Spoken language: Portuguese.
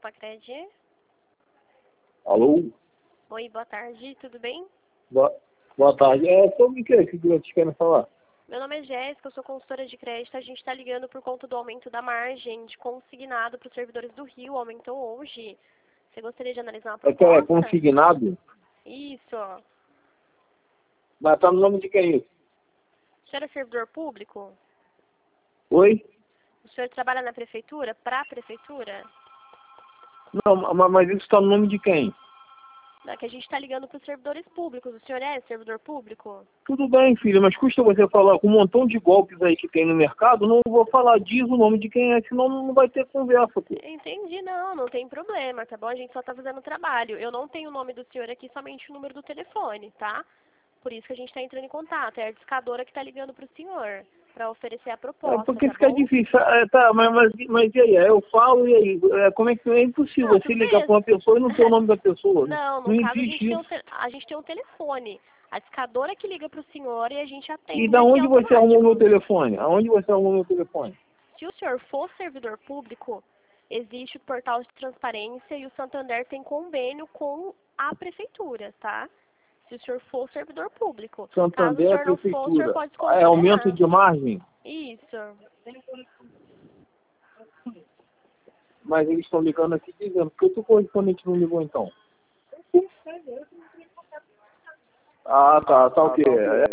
Pacred. Alô? Oi, boa tarde, tudo bem? Boa tarde. Sobre o que vocês querem falar? Meu nome é Jéssica, eu sou consultora de crédito. A gente está ligando por conta do aumento da margem de consignado para os servidores do Rio. Aumentou hoje. Você gostaria de analisar uma proposta? É consignado? Isso. Mas tá no nome de quem isso? O senhor é servidor público? Oi? O senhor trabalha na prefeitura? Para a prefeitura? Não, mas isso tá no nome de quem? Não, que a gente está ligando para os servidores públicos. O senhor é servidor público? Tudo bem, filha, mas custa você falar com um montão de golpes aí que tem no mercado, não vou falar, diz o nome de quem é, senão não vai ter conversa, pô. Entendi, não tem problema, tá bom? A gente só tá fazendo o trabalho. Eu não tenho o nome do senhor aqui, somente o número do telefone, tá? Por isso que a gente tá entrando em contato. É a discadora que tá ligando pro senhor, pra oferecer a proposta, Porque tá fica bom? difícil. Tá, mas e aí? Eu falo e aí? Como é que é impossível Não, você tudo ligar bem. pra uma pessoa e não ter o nome da pessoa? Não, Não no caso existe isso. a gente tem um telefone. A discadora que liga pro senhor e a gente E atende da aqui onde você arrumou meu automático. telefone? Aonde você arrumou meu telefone? Se o senhor for servidor público, existe o portal de transparência e o Santander tem convênio com a prefeitura, tá? Se o senhor for servidor público. Caso o Santander, senhor não for, o senhor prefeitura. pode É aumento desconsiderar. de margem? Isso. Mas eles estão ligando aqui dizendo, por que o correspondente não ligou então? Ah, tá ok.